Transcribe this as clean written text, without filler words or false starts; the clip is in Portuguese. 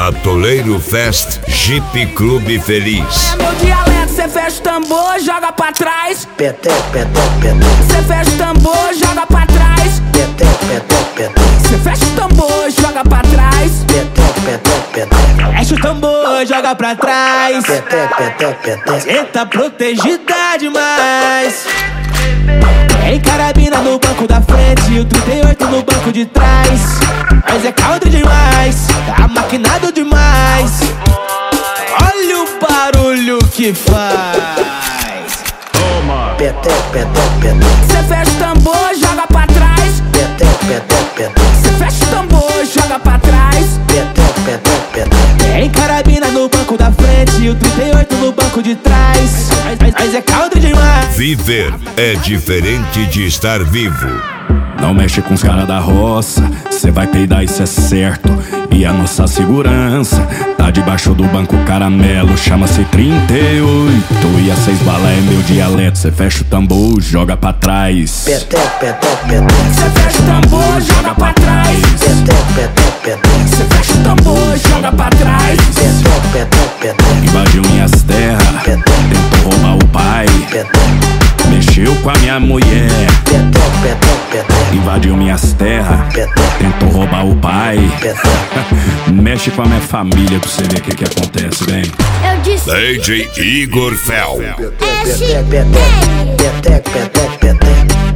Atoleiro Fest Jeep Clube Feliz. É meu dialeto, cê fecha o tambor, joga pra trás. Petec, petec, petec. Cê fecha o tambor, joga pra trás. Petec, petec, petec. Cê fecha o tambor, joga pra trás. Petec, petec, petec. Fecha o tambor, joga pra trás. Petec, petec, petec. Cê tá protegida demais. Tem carabina no banco da frente e o 38 no banco de trás. Mas é caldo demais, tá maquinado demais. Olha o barulho que faz. Toma! Petec, petec, petec. Cê fecha o tambor, joga pra trás. Petec, petec, petec. Cê fecha o tambor, joga pra trás. Petec, petec, petec. Tem carabina no banco da frente e o 38 no banco de trás. Mas é caldo demais. Viver é diferente de estar vivo. Não mexe com os caras da roça, cê vai peidar, isso é certo. E a nossa segurança tá debaixo do banco caramelo, chama-se 38. E a 6 bala é meu dialeto, cê fecha o tambor, joga pra trás. Petec, petec, petec. Cê fecha o tambor, joga pra trás. Petec, petec, petec. Cê fecha o tambor, joga pra trás. Petec, petec, petec. Invadiu minhas terras, tentou roubar o pai, Petec, mexeu com a minha mulher. petec, petec, petec. Invadiu minhas terras, tentou roubar o pai. Mexe com a minha família pra você ver o que acontece, vem. Eu disse DJ Igor Fel. Petec, petec, petec. Petec, petec, petec.